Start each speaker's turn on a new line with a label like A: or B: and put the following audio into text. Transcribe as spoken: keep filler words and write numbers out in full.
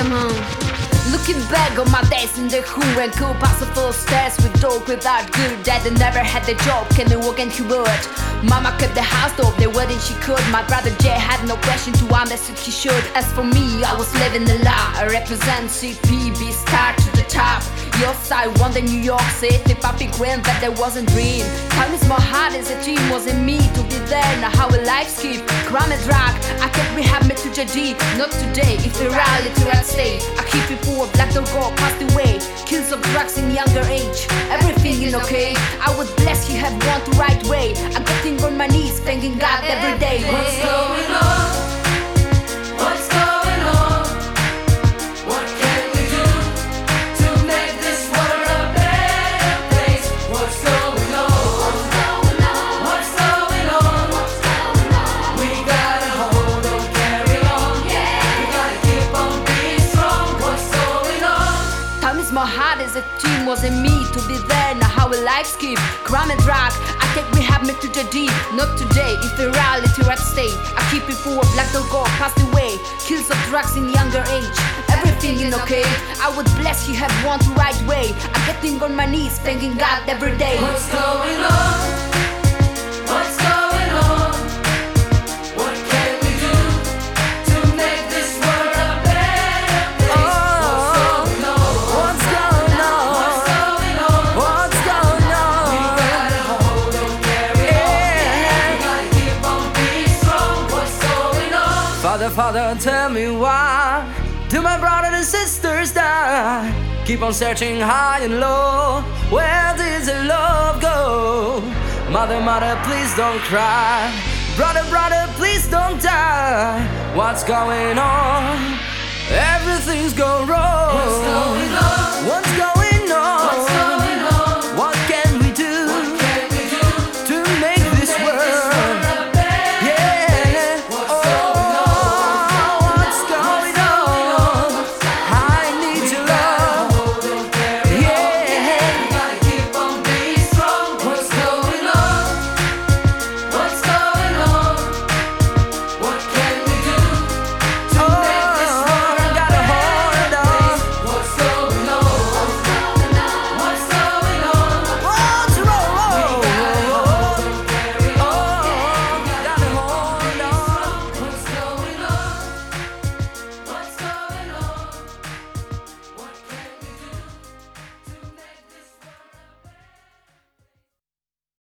A: Come on. Looking back on my days in the hood and cool possible stairs with dog without good. Dad never had the job, can they work and he would. Mama kept the house door, they wedding she could. My brother Jay had no question to understood he should. As for me, I was living the lie. I represent C P B, star to the top. Yes, I won the New York City popping grand, but there wasn't dream. Time is more hard as a dream wasn't me to be there. Now how a life skip, crime and drug. I can't rehab me to J D, not today. If the reality at stake, I keep it poor, black don't go passed away. Kills of drugs in younger age, everything is okay. I was blessed you have gone the right way. I'm getting on my knees, thanking God every day.
B: What's going on? What's going on? What can we do to make this world a better place? What's going on? What's going on? We gotta hold on, carry on. We gotta keep on being strong. What's going on?
A: Time is more hard as a team wasn't me to be there. Now how a life skip, crime and drug. I take rehab me to the D, not today. If the reality at stake, I keep it poor, black don't go passed away. Kills of drugs in younger age, everything is okay. I was blessed you have gone the right way. I'm getting on my knees, thanking God every day.
B: What's going on? What's going on? What can we do to make this world a better place? What's going on?
C: What's going on?
B: What's
C: What's
B: going on?
C: going on?
B: We gotta hold on, carry on. We gotta keep on being strong. What's going on?
C: Father, Father, tell me why do my brothers and sisters die? Keep on searching high and low. Where did the love go? Mother, mother, please don't cry. Brother, brother, please don't die. What's going on? Everything's gone wrong.
B: What's going